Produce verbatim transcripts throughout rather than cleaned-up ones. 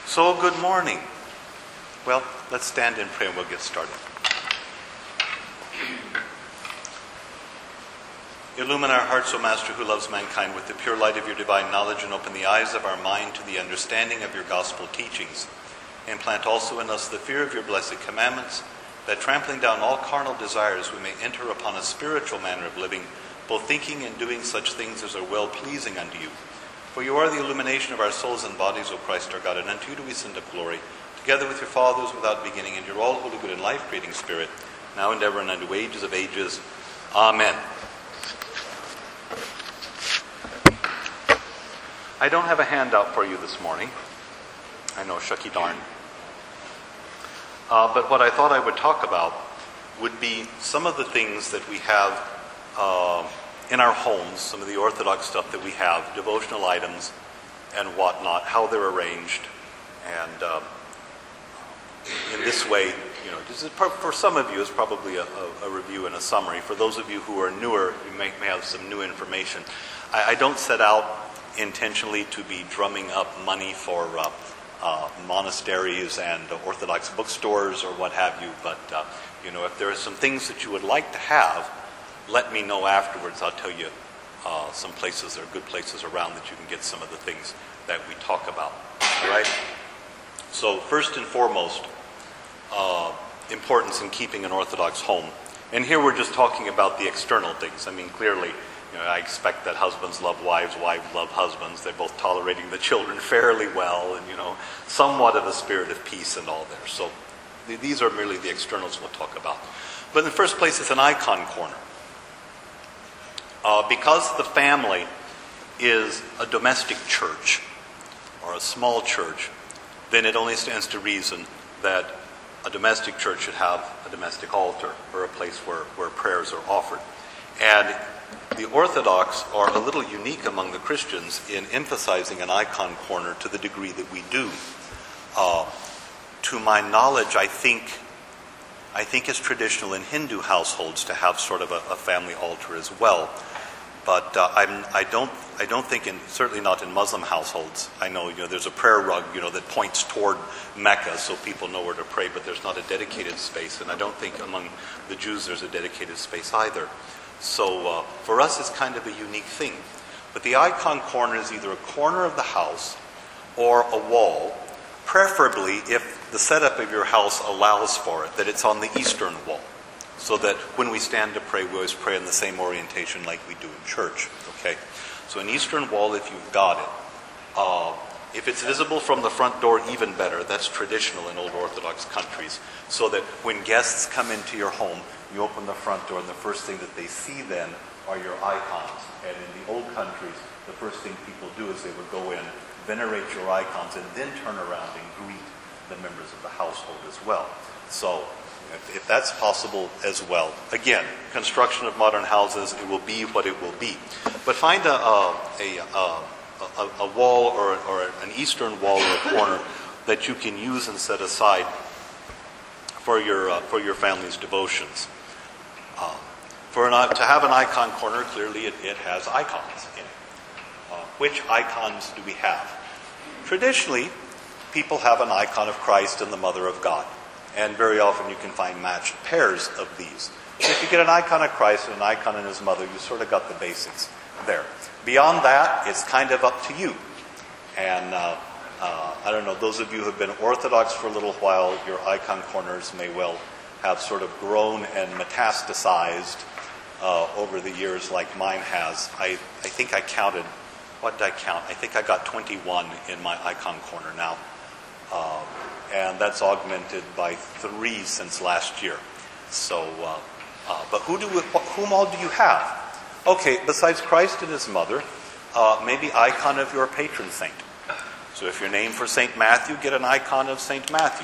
So, good morning. Well, let's stand and pray and we'll get started. Illumine our hearts, O Master, who loves mankind, with the pure light of your divine knowledge, and open the eyes of our mind to the understanding of your gospel teachings. And plant also in us the fear of your blessed commandments, that trampling down all carnal desires, we may enter upon a spiritual manner of living, both thinking and doing such things as are well-pleasing unto you. For you are the illumination of our souls and bodies, O Christ our God, and unto you do we send up glory, together with your fathers without beginning, and your all holy, good, and life-creating Spirit, now and ever and unto ages of ages. Amen. I don't have a handout for you this morning. I know, shucky darn. Uh, but what I thought I would talk about would be some of the things that we have uh, in our homes, some of the Orthodox stuff that we have, devotional items and whatnot, how they're arranged. And uh, in this way, you know, this is, for some of you, it's probably a, a, a review and a summary. For those of you who are newer, you may, may have some new information. I, I don't set out intentionally to be drumming up money for uh, uh, monasteries and uh, Orthodox bookstores or what have you. But, uh, you know, if there are some things that you would like to have, let me know afterwards. I'll tell you uh, some places, there are good places around that you can get some of the things that we talk about. All right? So first and foremost, uh, importance in keeping an Orthodox home. And here we're just talking about the external things. I mean, clearly, you know, I expect that husbands love wives, wives love husbands. They're both tolerating the children fairly well, and, you know, somewhat of a spirit of peace and all there. So th- these are merely the externals we'll talk about. But in the first place, it's an icon corner. Uh, because the family is a domestic church or a small church, then it only stands to reason that a domestic church should have a domestic altar or a place where, where prayers are offered. And the Orthodox are a little unique among the Christians in emphasizing an icon corner to the degree that we do. Uh, to my knowledge, I think I think it's traditional in Hindu households to have sort of a, a family altar as well. But uh, I'm, I don't I don't think, in, certainly not in Muslim households. I know, you know, there's a prayer rug, you know, that points toward Mecca so people know where to pray, but there's not a dedicated space. And I don't think among the Jews there's a dedicated space either. So uh, for us, it's kind of a unique thing. But the icon corner is either a corner of the house or a wall, preferably if the setup of your house allows for it, that it's on the eastern wall, so that when we stand to pray, we always pray in the same orientation like we do in church. Okay, so an eastern wall, if you've got it. Uh, if it's visible from the front door, even better. That's traditional in old Orthodox countries, so that when guests come into your home, you open the front door, and the first thing that they see then are your icons. And in the old countries, the first thing people do is they would go in, venerate your icons, and then turn around and greet the members of the household as well. So if, if that's possible as well. Again, construction of modern houses, it will be what it will be. But find a a, a, a, a wall or, or an eastern wall or a corner that you can use and set aside for your uh, for your family's devotions. Uh, for an, to have an icon corner, clearly it, it has icons in it. Uh, which icons do we have? Traditionally, people have an icon of Christ and the Mother of God. And very often you can find matched pairs of these. So if you get an icon of Christ and an icon in his mother, you sort of got the basics there. Beyond that, it's kind of up to you. And uh, uh, I don't know, those of you who have been Orthodox for a little while, your icon corners may well have sort of grown and metastasized uh, over the years like mine has. I, I think I counted, what did I count? I think I got twenty-one in my icon corner now. Uh, and that's augmented by three since last year. So, uh, uh, but who do we, whom all do you have? Okay, besides Christ and his mother, uh, maybe icon of your patron saint. So if you're named for Saint Matthew, get an icon of Saint Matthew.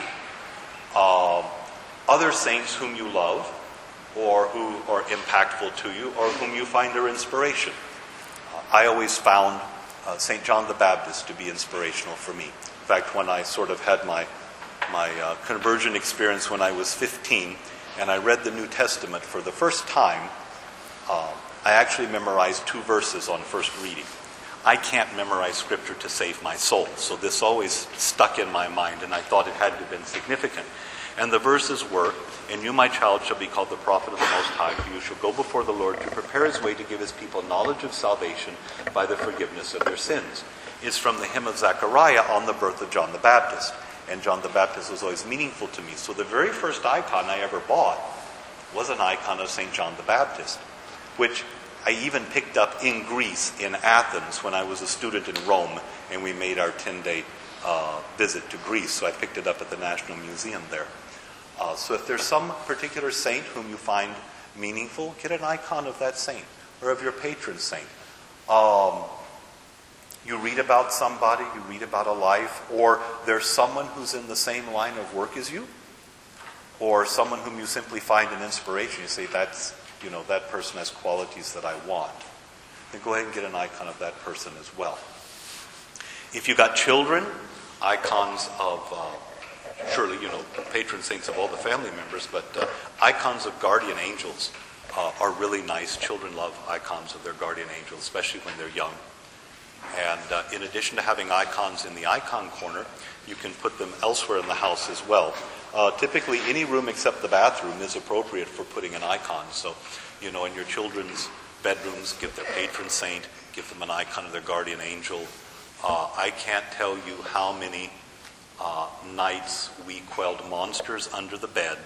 Uh, other saints whom you love, or who are impactful to you, or whom you find are inspiration. Uh, I always found uh, Saint John the Baptist to be inspirational for me. In fact, when I sort of had my my uh, conversion experience when I was fifteen, and I read the New Testament for the first time, uh, I actually memorized two verses on first reading. I can't memorize scripture to save my soul. So this always stuck in my mind, and I thought it had to have been significant. And the verses were, "And you, my child, shall be called the prophet of the Most High, for you shall go before the Lord to prepare his way, to give his people knowledge of salvation by the forgiveness of their sins." It's from the hymn of Zechariah on the birth of John the Baptist. And John the Baptist was always meaningful to me. So the very first icon I ever bought was an icon of Saint John the Baptist, which I even picked up in Greece, in Athens, when I was a student in Rome, and we made our ten-day uh, visit to Greece. So I picked it up at the National Museum there. Uh, so if there's some particular saint whom you find meaningful, get an icon of that saint, or of your patron saint. Um, you read about somebody, you read about a life, or there's someone who's in the same line of work as you, or someone whom you simply find an inspiration. You say, that's, you know, that person has qualities that I want. Then go ahead and get an icon of that person as well. If you got children, icons of... Uh, Surely, you know, patron saints of all the family members, but uh, icons of guardian angels uh, are really nice. Children love icons of their guardian angels, especially when they're young. And uh, in addition to having icons in the icon corner, you can put them elsewhere in the house as well. Uh, typically, any room except the bathroom is appropriate for putting an icon. So, you know, in your children's bedrooms, give their patron saint, give them an icon of their guardian angel. Uh, I can't tell you how many Uh, nights we quelled monsters under the bed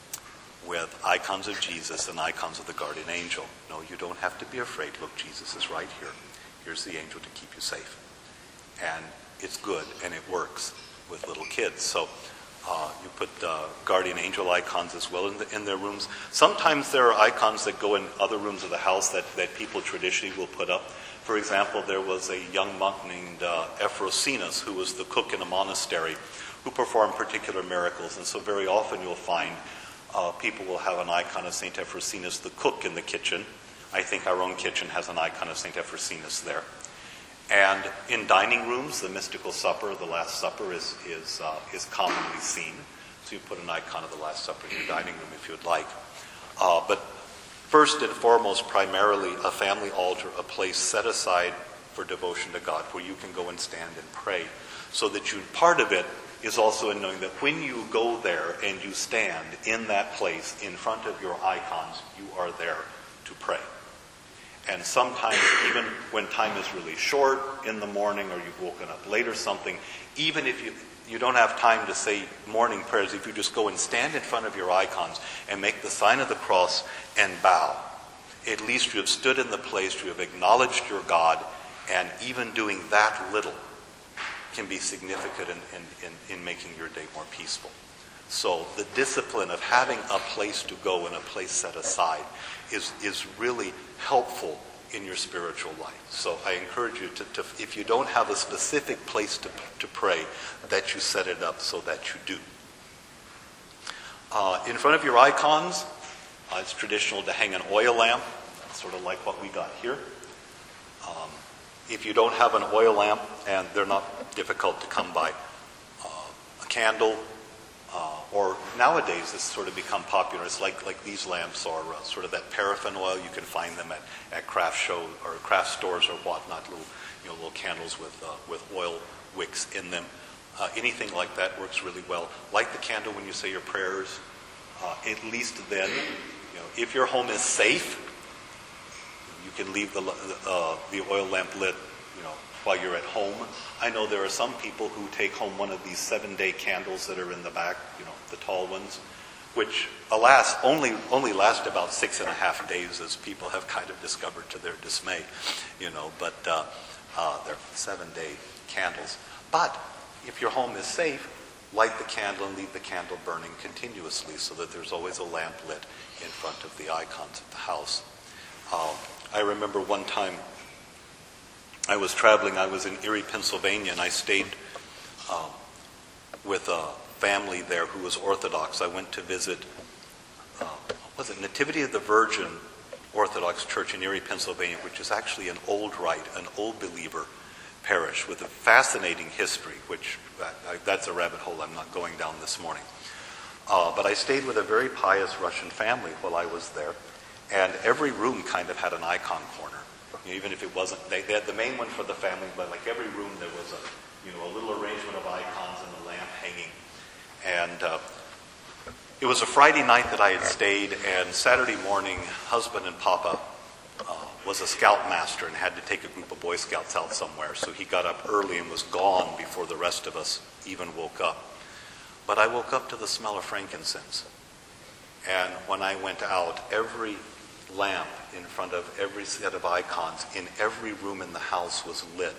with icons of Jesus and icons of the guardian angel. No, you don't have to be afraid. Look, Jesus is right here. Here's the angel to keep you safe. And it's good, and it works with little kids. So uh, you put uh, guardian angel icons as well in, the, in their rooms. Sometimes there are icons that go in other rooms of the house that, that people traditionally will put up. For example, there was a young monk named uh, Ephrosinas, who was the cook in a monastery, who performed particular miracles. And so very often you'll find uh, people will have an icon of Saint Ephrosinas, the cook, in the kitchen. I think our own kitchen has an icon of Saint Ephrosinas there. And in dining rooms, the mystical supper, the Last Supper, is, is, uh, is commonly seen. So you put an icon of the Last Supper in your dining room if you'd like. Uh, but First and foremost, primarily a family altar, a place set aside for devotion to God, where you can go and stand and pray. So that you, part of it is also in knowing that when you go there and you stand in that place in front of your icons, you are there to pray. And sometimes, even when time is really short in the morning, or you've woken up late or something, even if you you don't have time to say morning prayers, if you just go and stand in front of your icons and make the sign of the cross and bow, at least you have stood in the place, you have acknowledged your God, and even doing that little can be significant in, in, in, in making your day more peaceful. So the discipline of having a place to go and a place set aside is, is really helpful in your spiritual life. So I encourage you to, to, if you don't have a specific place to, to pray, that you set it up so that you do. Uh, in front of your icons, uh, it's traditional to hang an oil lamp, sort of like what we got here. Um, if you don't have an oil lamp, and they're not difficult to come by, uh, a candle, Uh, or nowadays it's sort of become popular. It's like like these lamps are uh, sort of that paraffin oil. You can find them at, at craft show or craft stores or whatnot. Little you know little candles with uh, with oil wicks in them. Uh, anything like that works really well. Light the candle when you say your prayers. Uh, at least then, you know, if your home is safe, you can leave the uh, the oil lamp lit, you know, while you're at home. I know there are some people who take home one of these seven-day candles that are in the back, you know, the tall ones, which, alas, only only last about six and a half days, as people have kind of discovered to their dismay, you know. But uh, uh, they're seven-day candles. But if your home is safe, light the candle and leave the candle burning continuously, so that there's always a lamp lit in front of the icons of the house. Uh, I remember one time I was traveling. I was in Erie, Pennsylvania, and I stayed uh, with a family there who was Orthodox. I went to visit, uh, what was it, Nativity of the Virgin Orthodox Church in Erie, Pennsylvania, which is actually an old rite, an old believer parish with a fascinating history, which uh, that's a rabbit hole I'm not going down this morning. Uh, but I stayed with a very pious Russian family while I was there, and every room kind of had an icon corner. You know, even if it wasn't, they, they had the main one for the family, but like every room there was a, you know, a little arrangement of icons and a lamp hanging. And uh, it was a Friday night that I had stayed, and Saturday morning, husband and Papa uh, was a scoutmaster and had to take a group of Boy Scouts out somewhere. So he got up early and was gone before the rest of us even woke up. But I woke up to the smell of frankincense. And when I went out, every lamp in front of every set of icons in every room in the house was lit.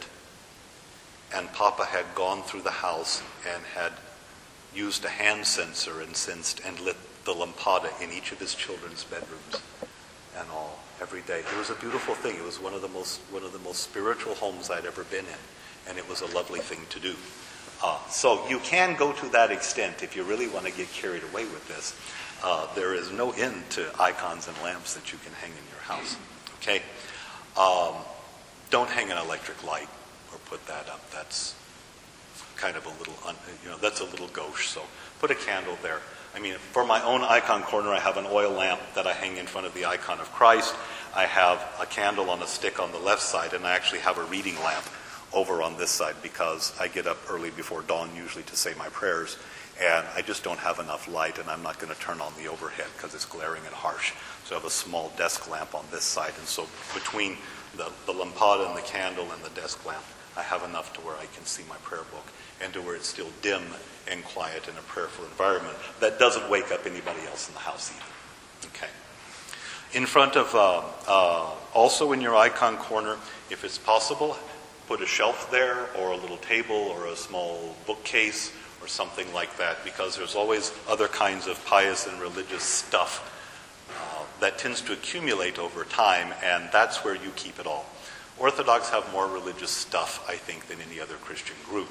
And Papa had gone through the house and had used a hand censer and sensed and lit the lampada in each of his children's bedrooms and all every day. It was a beautiful thing. It was one of the most one of the most spiritual homes I'd ever been in, and it was a lovely thing to do. Uh, so you can go to that extent if you really want to get carried away with this. Uh, there is no end to icons and lamps that you can hang in your house. Okay, um, don't hang an electric light or put that up. That's kind of a little, un, you know, that's a little gauche. So put a candle there. I mean, for my own icon corner, I have an oil lamp that I hang in front of the icon of Christ. I have a candle on a stick on the left side, and I actually have a reading lamp over on this side because I get up early before dawn usually to say my prayers, and I just don't have enough light, and I'm not going to turn on the overhead because it's glaring and harsh. So I have a small desk lamp on this side, and so between the, the lampada and the candle and the desk lamp, I have enough to where I can see my prayer book and to where it's still dim and quiet in a prayerful environment that doesn't wake up anybody else in the house either. Okay. In front of, uh, uh, also in your icon corner, if it's possible, put a shelf there or a little table or a small bookcase or something like that, because there's always other kinds of pious and religious stuff uh, that tends to accumulate over time, and that's where you keep it all. Orthodox have more religious stuff, I think, than any other Christian group,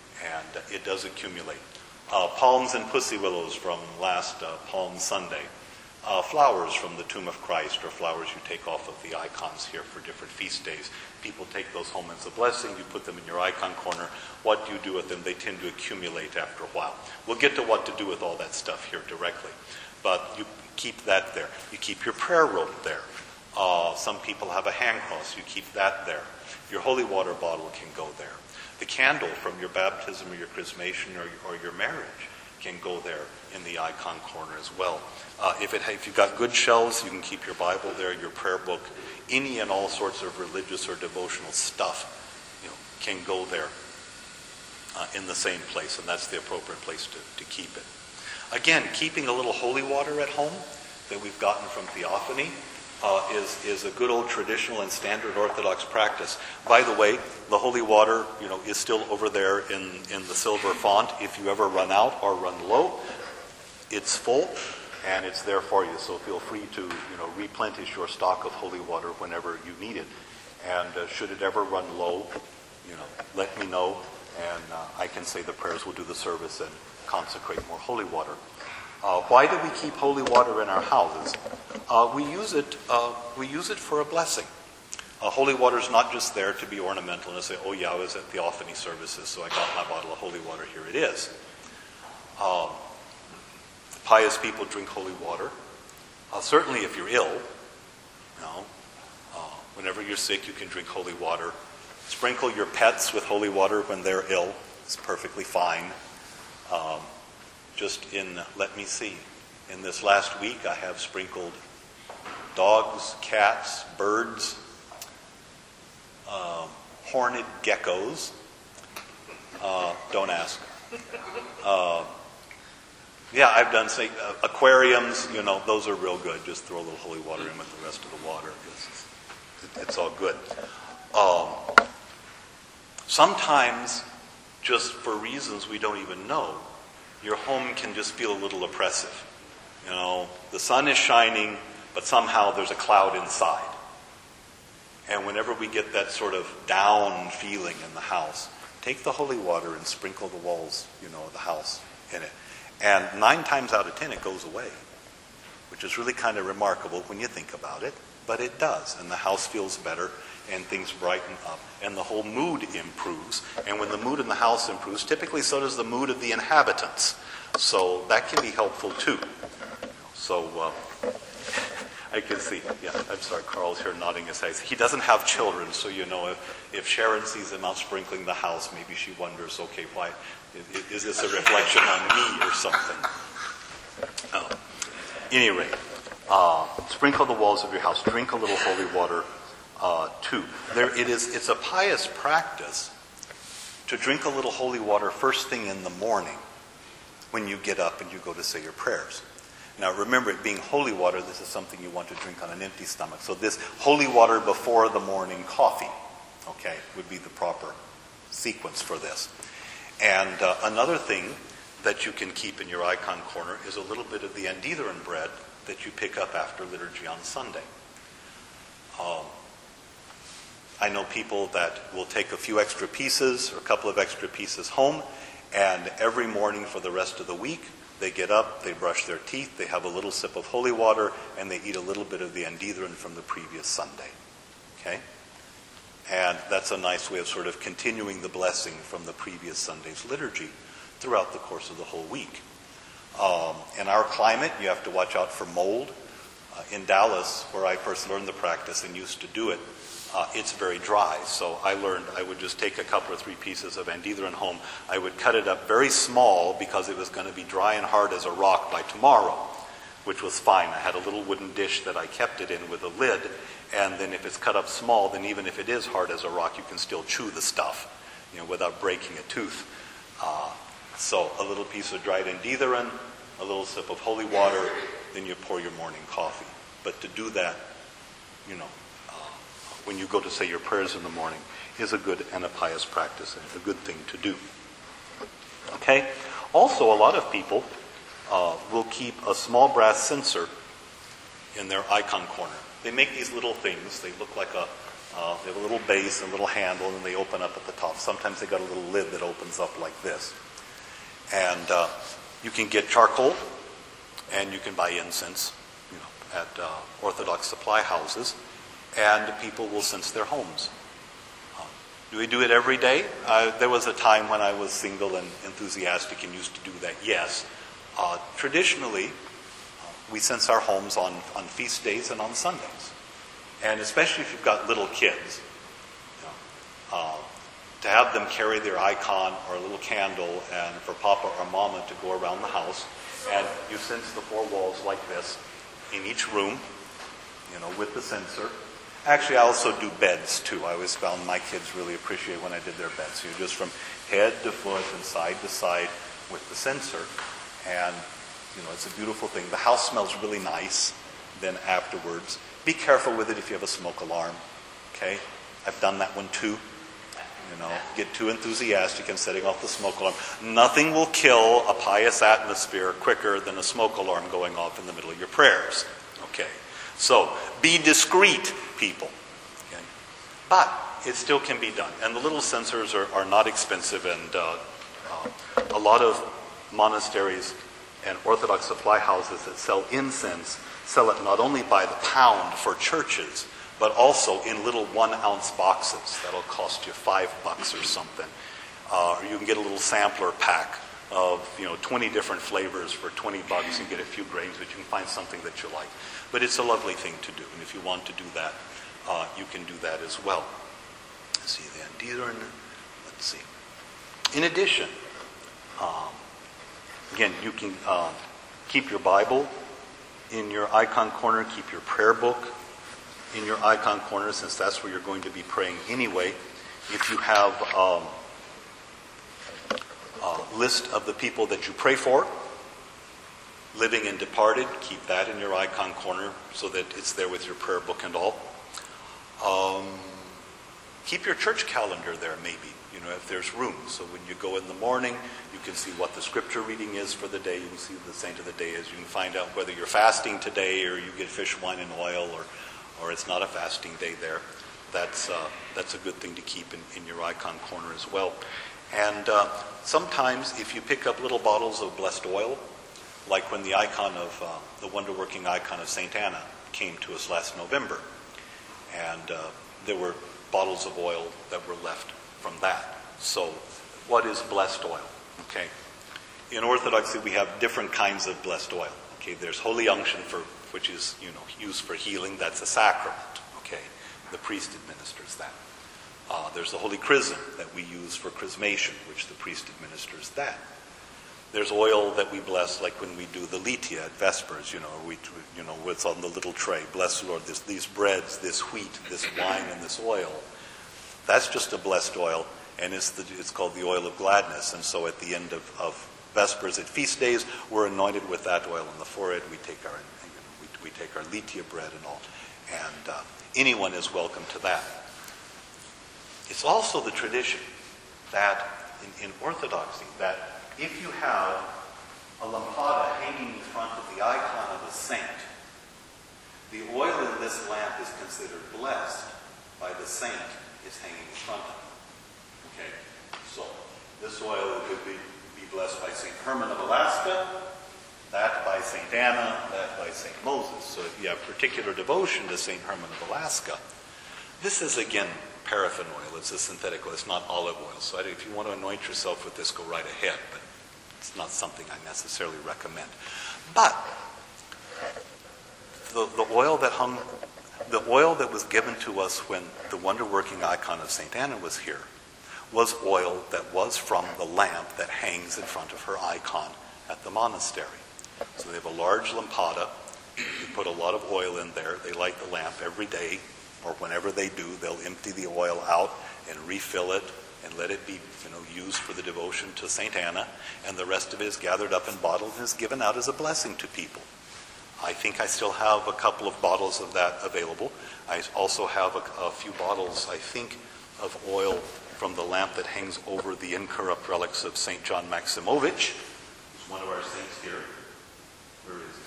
and it does accumulate. Uh, palms and pussy willows from last uh, Palm Sunday. Uh, flowers from the tomb of Christ, or flowers you take off of the icons here for different feast days. People take those home as a blessing. You put them in your icon corner. What do you do with them? They tend to accumulate after a while. We'll get to what to do with all that stuff here directly. But you keep that there. You keep your prayer rope there. Uh, some people have a hand cross. You keep that there. Your holy water bottle can go there. The candle from your baptism or your chrismation or, or your marriage can go there in the icon corner as well. Uh, if, it, if you've got good shelves, you can keep your Bible there, your prayer book, any and all sorts of religious or devotional stuff, you know, can go there uh, in the same place, and that's the appropriate place to, to keep it. Again, keeping a little holy water at home that we've gotten from Theophany uh, is, is a good old traditional and standard Orthodox practice. By the way, the holy water, you know, is still over there in, in the silver font. If you ever run out or run low, it's full and it's there for you. So feel free to, you know, replenish your stock of holy water whenever you need it. And uh, should it ever run low, you know, let me know, and uh, I can say the prayers, will do the service and consecrate more holy water. Uh, why do we keep holy water in our houses? Uh, we use it. Uh, we use it for a blessing. Uh, holy water is not just there to be ornamental and to say, "Oh yeah, I was at Theophany services, so I got my bottle of holy water. Here it is." Um, pious people drink holy water. Uh, certainly, if you're ill, you know, uh, whenever you're sick, you can drink holy water. Sprinkle your pets with holy water when they're ill. It's perfectly fine. Um, Just in, let me see, in this last week I have sprinkled dogs, cats, birds, uh, horned geckos. Uh, don't ask. Uh, yeah, I've done, say, uh, aquariums, you know, those are real good. Just throw a little holy water in with the rest of the water. It's, it's all good. Um, sometimes, just for reasons we don't even know, your home can just feel a little oppressive. You know, the sun is shining, but somehow there's a cloud inside. And whenever we get that sort of down feeling in the house, take the holy water and sprinkle the walls, you know, of the house in it. And nine times out of ten, it goes away, which is really kind of remarkable when you think about it. But it does, and the house feels better, and things brighten up, and the whole mood improves. And when the mood in the house improves, typically so does the mood of the inhabitants. So that can be helpful too. So uh, I can see. Yeah, I'm sorry. Carl's here nodding his head. He doesn't have children, so you know if, if Sharon sees him out sprinkling the house, maybe she wonders, okay, why is, is this a reflection on me or something? Uh, any rate, uh, sprinkle the walls of your house. Drink a little holy water uh, too. There, it is. It's a pious practice to drink a little holy water first thing in the morning when you get up and you go to say your prayers. Now remember, it being holy water, this is something you want to drink on an empty stomach. So this holy water before the morning coffee, okay, would be the proper sequence for this. And uh, another thing that you can keep in your icon corner is a little bit of the andetheren bread that you pick up after liturgy on Sunday. Um, I know people that will take a few extra pieces or a couple of extra pieces home, and every morning for the rest of the week, they get up, they brush their teeth, they have a little sip of holy water, and they eat a little bit of the andetheren from the previous Sunday. Okay? And that's a nice way of sort of continuing the blessing from the previous Sunday's liturgy throughout the course of the whole week. Um, in our climate, you have to watch out for mold. Uh, in Dallas, where I first learned the practice and used to do it, Uh, it's very dry, so I learned I would just take a couple or three pieces of andetheren home. I would cut it up very small because it was going to be dry and hard as a rock by tomorrow, which was fine. I had a little wooden dish that I kept it in with a lid, and then if it's cut up small, then even if it is hard as a rock, you can still chew the stuff, you know, without breaking a tooth. Uh, so a little piece of dried andetheren, a little sip of holy water, then you pour your morning coffee. But to do that, you know, when you go to say your prayers in the morning, is a good and a pious practice, and a good thing to do. Okay? Also, a lot of people uh, will keep a small brass censer in their icon corner. They make these little things. They look like a, uh, they have a little base, a little handle, and they open up at the top. Sometimes they got a little lid that opens up like this. And uh, you can get charcoal, and you can buy incense, you know, at uh, Orthodox supply houses. And people will cense their homes. Uh, do we do it every day? Uh, there was a time when I was single and enthusiastic and used to do that, yes. Uh, traditionally, uh, we cense our homes on, on feast days and on Sundays. And especially if you've got little kids, you know, uh, to have them carry their icon or a little candle and for Papa or Mama to go around the house. And you cense the four walls like this in each room, you know, with the censer. Actually, I also do beds, too. I always found my kids really appreciate when I did their beds. So you're just from head to foot and side to side with the censer. And, you know, it's a beautiful thing. The house smells really nice then afterwards. Be careful with it if you have a smoke alarm. Okay? I've done that one, too. You know, get too enthusiastic in setting off the smoke alarm. Nothing will kill a pious atmosphere quicker than a smoke alarm going off in the middle of your prayers. Okay? So, be discreet, people. Okay? But it still can be done. And the little censers are, are not expensive, and uh, uh, a lot of monasteries and Orthodox supply houses that sell incense sell it not only by the pound for churches, but also in little one-ounce boxes. That'll cost you five bucks or something. Uh, or you can get a little sampler pack of, you know, twenty different flavors for twenty bucks. You get a few grains, but you can find something that you like. But it's a lovely thing to do, and if you want to do that, uh, you can do that as well. Let's see, the andetheren. Let's see. In addition, um, again, you can uh, keep your Bible in your icon corner, keep your prayer book in your icon corner, since that's where you're going to be praying anyway. If you have um, a list of the people that you pray for, living and departed, keep that in your icon corner so that it's there with your prayer book and all. Um, keep your church calendar there, maybe, you know, if there's room. So when you go in the morning, you can see what the scripture reading is for the day. You can see what the saint of the day is. You can find out whether you're fasting today or you get fish, wine, and oil, or or it's not a fasting day there. That's uh, that's a good thing to keep in, in your icon corner as well. And uh, sometimes if you pick up little bottles of blessed oil, like when the icon of, uh, the wonder-working icon of Saint Anna came to us last November. And uh, there were bottles of oil that were left from that. So what is blessed oil? Okay. In Orthodoxy, we have different kinds of blessed oil. Okay, there's holy unction for, which is, you know, used for healing. That's a sacrament, okay? The priest administers that. Uh, there's the Holy Chrism that we use for chrismation, which the priest administers that. There's oil that we bless, like when we do the litia at Vespers, you know, we, you know, what's on the little tray. Bless the Lord, this, these breads, this wheat, this wine, and this oil. That's just a blessed oil, and it's, the, it's called the oil of gladness. And so at the end of, of Vespers at feast days, we're anointed with that oil on the forehead. We take our, you know, we, we take our litia bread and all, and uh, anyone is welcome to that. It's also the tradition that in, in Orthodoxy that if you have a lampada hanging in front of the icon of a saint, the oil in this lamp is considered blessed by the saint it's hanging in front of. Okay, so this oil could be, be blessed by Saint Herman of Alaska, that by Saint Anna, that by Saint Moses. So if you have particular devotion to Saint Herman of Alaska, this is again paraffin oil. It's a synthetic oil. It's not olive oil. So if you want to anoint yourself with this, go right ahead. But it's not something I necessarily recommend. But the, the oil that hung, the oil that was given to us when the wonder-working icon of Saint Anna was here, was oil that was from the lamp that hangs in front of her icon at the monastery. So they have a large lampada. You put a lot of oil in there. They light the lamp every day, or whenever they do, they'll empty the oil out and refill it and let it be, you know, used for the devotion to Saint Anna, and the rest of it is gathered up and bottled and is given out as a blessing to people. I think I still have a couple of bottles of that available. I also have a, a few bottles, I think, of oil from the lamp that hangs over the incorrupt relics of Saint John Maximovich, who's one of our saints here. Where is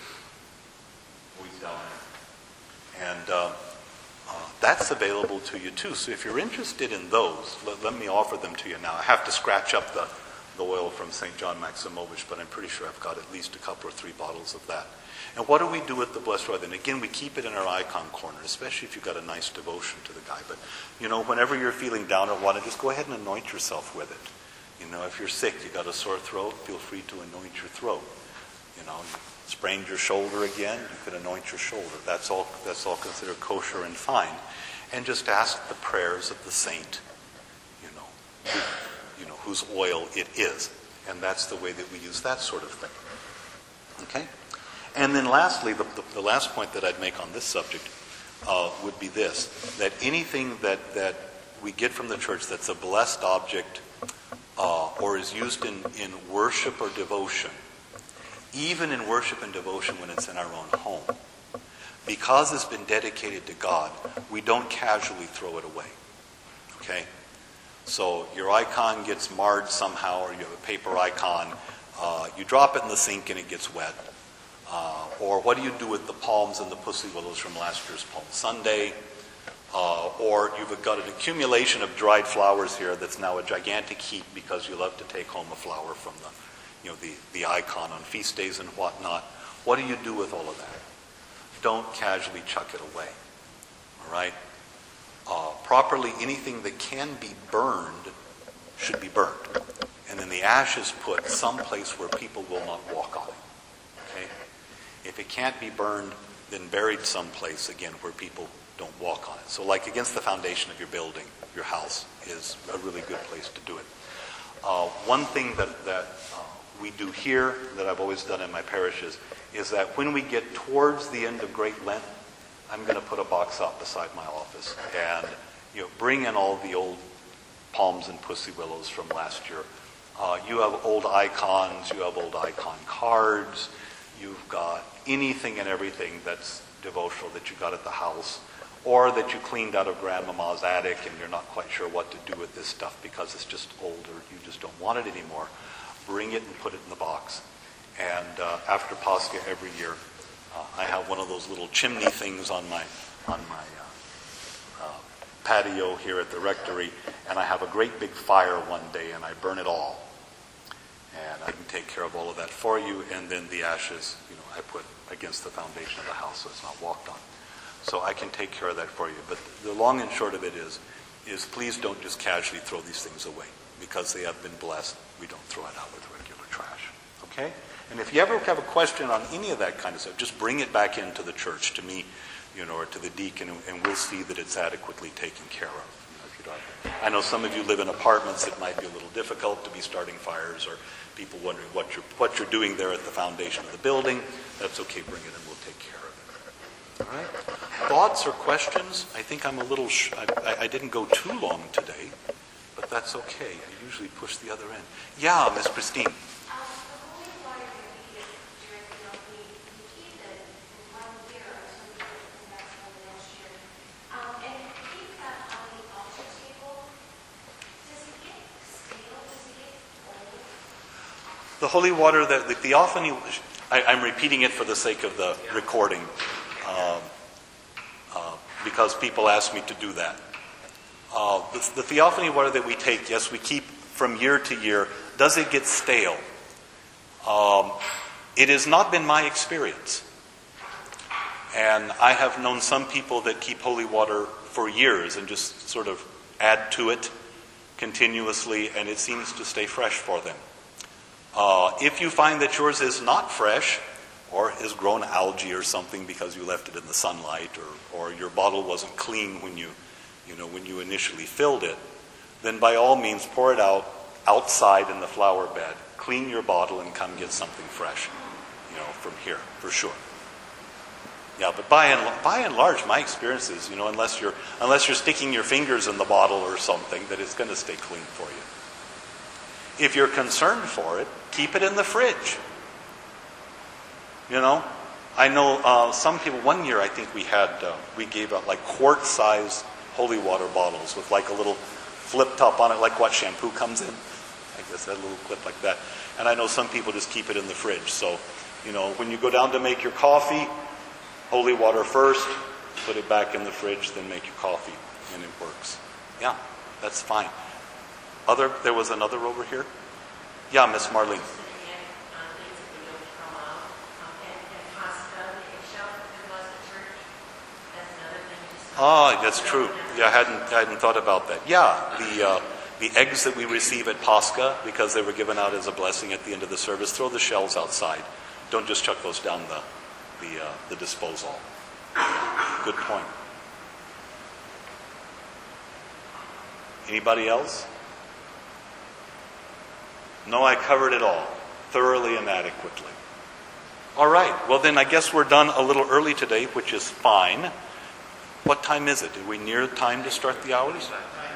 he? Oh, he's down there. And uh, uh, that's available to you too. So if you're interested in those, let, let me offer them to you now. I have to scratch up the, the oil from Saint John Maximovich, but I'm pretty sure I've got at least a couple or three bottles of that. And what do we do with the blessed oil? And again, we keep it in our icon corner, especially if you've got a nice devotion to the guy. But, you know, whenever you're feeling down or want to, just go ahead and anoint yourself with it. You know, if you're sick, you got a sore throat, feel free to anoint your throat. You know, you sprained your shoulder again, you can anoint your shoulder. That's all, that's all considered kosher and fine. And just ask the prayers of the saint, you know, who, you know, whose oil it is. And that's the way that we use that sort of thing. Okay? And then lastly, the, the, the last point that I'd make on this subject uh, would be this, that anything that, that we get from the church that's a blessed object uh, or is used in, in worship or devotion, even in worship and devotion when it's in our own home, because it's been dedicated to God, we don't casually throw it away. Okay? So your icon gets marred somehow, or you have a paper icon, uh, you drop it in the sink and it gets wet. Uh, or what do you do with the palms and the pussy willows from last year's Palm Sunday? Uh, or you've got an accumulation of dried flowers here that's now a gigantic heap because you love to take home a flower from the, you know, the, the icon on feast days and whatnot. What do you do with all of that? Don't casually chuck it away. All right? Uh, properly, anything that can be burned should be burned. And then the ashes put someplace where people will not walk on it. Okay? If it can't be burned, then buried someplace, again, where people don't walk on it. So like against the foundation of your building, your house, is a really good place to do it. Uh, one thing that, that uh, we do here, that I've always done in my parishes, is that when we get towards the end of Great Lent, I'm going to put a box out beside my office and, you know, bring in all the old palms and pussy willows from last year. Uh, you have old icons, you have old icon cards, you've got anything and everything that's devotional that you got at the house, or that you cleaned out of grandmama's attic and you're not quite sure what to do with this stuff because it's just old or you just don't want it anymore. Bring it and put it in the box. And uh, after Pascha every year, uh, I have one of those little chimney things on my on my uh, uh, patio here at the rectory, and I have a great big fire one day and I burn it all. And I can take care of all of that for you, and then the ashes, you know, I put against the foundation of the house so it's not walked on. So I can take care of that for you. But the long and short of it is, is please don't just casually throw these things away. Because they have been blessed, we don't throw it out with regular trash. Okay? And if you ever have a question on any of that kind of stuff, just bring it back into the church to me, you know, or to the deacon, and we'll see that it's adequately taken care of. You know, if you don't. I know some of you live in apartments. It might be a little difficult to be starting fires, or people wondering what you're what you're doing there at the foundation of the building. That's okay. Bring it, and we'll take care of it. All right. Thoughts or questions? I think I'm a little. Sh- I, I didn't go too long today, but that's okay. I usually push the other end. Yeah, Miss Christine. The holy water, that the theophany, I, I'm repeating it for the sake of the recording, uh, uh, because people ask me to do that. Uh, the, the theophany water that we take, yes, we keep from year to year. Does it get stale? Um, it has not been my experience. And I have known some people that keep holy water for years and just sort of add to it continuously, and it seems to stay fresh for them. Uh, if you find that yours is not fresh, or has grown algae or something because you left it in the sunlight, or, or your bottle wasn't clean when you, you know, when you initially filled it, then by all means pour it out outside in the flower bed. Clean your bottle and come get something fresh, you know, from here for sure. Yeah, but by and by and large, my experience is, you know, unless you're unless you're sticking your fingers in the bottle or something, that it's going to stay clean for you. If you're concerned for it, keep it in the fridge. You know, I know uh, some people. One year, I think we had uh, we gave out like quart-size holy water bottles with like a little flip top on it, like what shampoo comes in. I guess that little clip like that. And I know some people just keep it in the fridge. So, you know, when you go down to make your coffee, holy water first, put it back in the fridge, then make your coffee, and it works. Yeah, that's fine. Other, there was another over here. Yeah, Miss Marlene. Oh, that's true. Yeah, I hadn't, I hadn't thought about that. Yeah, the uh, the eggs that we receive at Pascha, because they were given out as a blessing at the end of the service, throw the shells outside. Don't just chuck those down the the uh, the disposal. Good point. Anybody else? No, I covered it all, thoroughly and adequately. All right, well then I guess we're done a little early today, which is fine. What time is it? Are we near time to start the hours?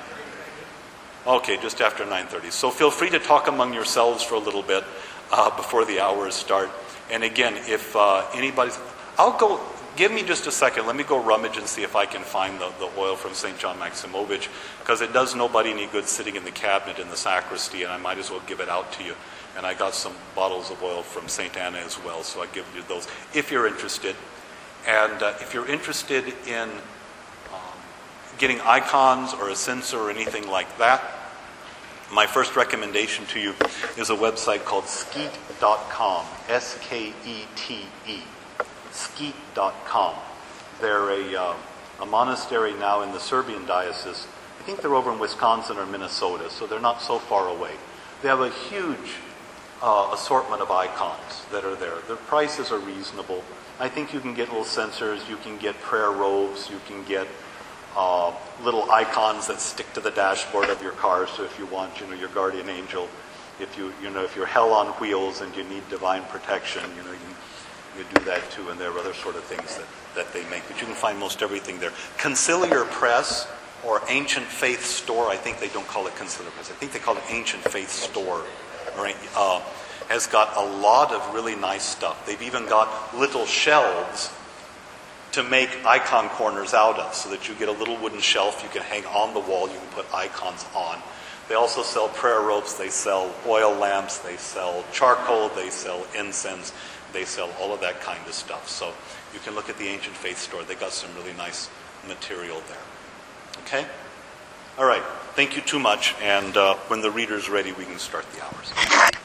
Okay, just after nine thirty. So feel free to talk among yourselves for a little bit uh, before the hours start. And again, if uh, anybody's... I'll go... Give me just a second. Let me go rummage and see if I can find the, the oil from Saint John Maximovich, because it does nobody any good sitting in the cabinet in the sacristy, and I might as well give it out to you. And I got some bottles of oil from Saint Anna as well, so I give you those if you're interested. And uh, if you're interested in um, getting icons or a censer or anything like that, my first recommendation to you is a website called skeet dot com, S K E T E. skeet dot com. They're a, uh, a monastery now in the Serbian diocese. I think they're over in Wisconsin or Minnesota, so they're not so far away. They have a huge uh, assortment of icons that are there. Their prices are reasonable. I think you can get little censers, you can get prayer robes, you can get uh, little icons that stick to the dashboard of your car, so if you want, you know, your guardian angel, if you, you know, if you're hell on wheels and you need divine protection, you know, you can You do that too, and there are other sort of things that, that they make. But you can find most everything there. Conciliar Press or Ancient Faith Store, I think they don't call it Conciliar Press. I think they call it Ancient Faith Store. Or, uh, has got a lot of really nice stuff. They've even got little shelves to make icon corners out of, so that you get a little wooden shelf you can hang on the wall, you can put icons on. They also sell prayer ropes, they sell oil lamps, they sell charcoal, they sell incense. They sell all of that kind of stuff. So you can look at the Ancient Faith Store. They got some really nice material there. Okay? All right. Thank you too much. And uh, when the reader's ready, we can start the hours.